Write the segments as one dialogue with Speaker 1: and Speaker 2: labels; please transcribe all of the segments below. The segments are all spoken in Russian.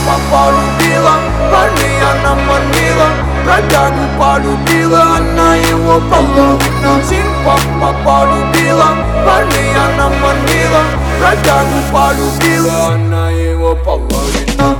Speaker 1: папа полюбила, парней она манила, бродягу полюбила, она его половина. Син папа полюбила, парней она манила, бродягу полюбила, она его половина.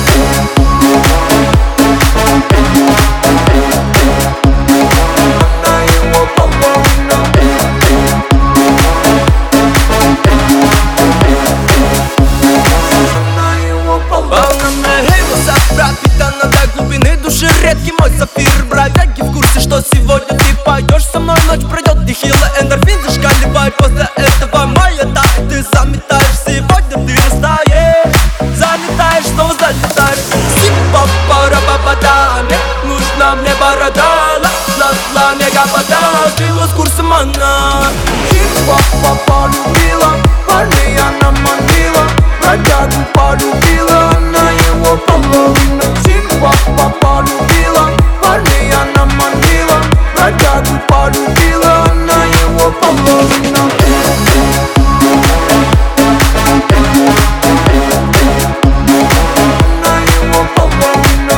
Speaker 2: Редкий мой сапфир, бродяги в курсе, что сегодня ты пойдешь со мной, ночь пройдет, нехило, эндорфин зашкаливает. После этого моя тает, ты заметаешь, сегодня ты растаешь, заметаешь, снова залетаешь. Сипа-пара-па-па-да, мне нужна мне борода, ла-ла-ла, мега-пода, сбила с курса мана.
Speaker 1: Сипа-па полюбила, парней она манила, бродягу полюбила, она его половина. Сипа-па полюбила, парней она манила, бродягу полюбила, она его половина. Она его половина.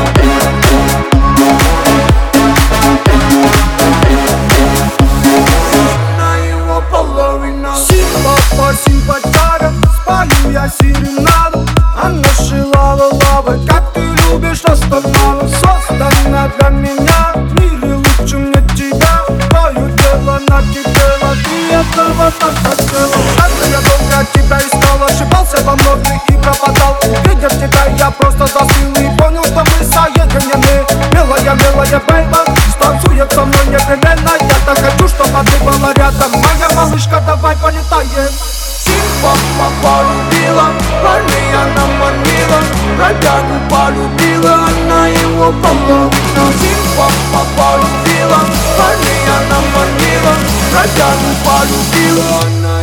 Speaker 1: Она его половина.
Speaker 3: Симпа, симпатяга, спалю я серенаду. Она шила лавы, как ты любишь останавливать. Создана для меня, в мире лучше мне тебя. Твое дело на тебе, ты этого так хотела. Как-то я долго тебя искал, ошибался во многих и пропадал. Видя тебя, я просто застыл и понял, что мы соединены. Милая, милая бейба, станцует со мной непременно. Я так хочу, чтобы ты была рядом. Моя малышка, давай полетаем.
Speaker 1: Симпа полюбила, парней она манила, бродягу полюбила, она его половина. Симпа полюбила, парней она манила, бродягу полюбила, она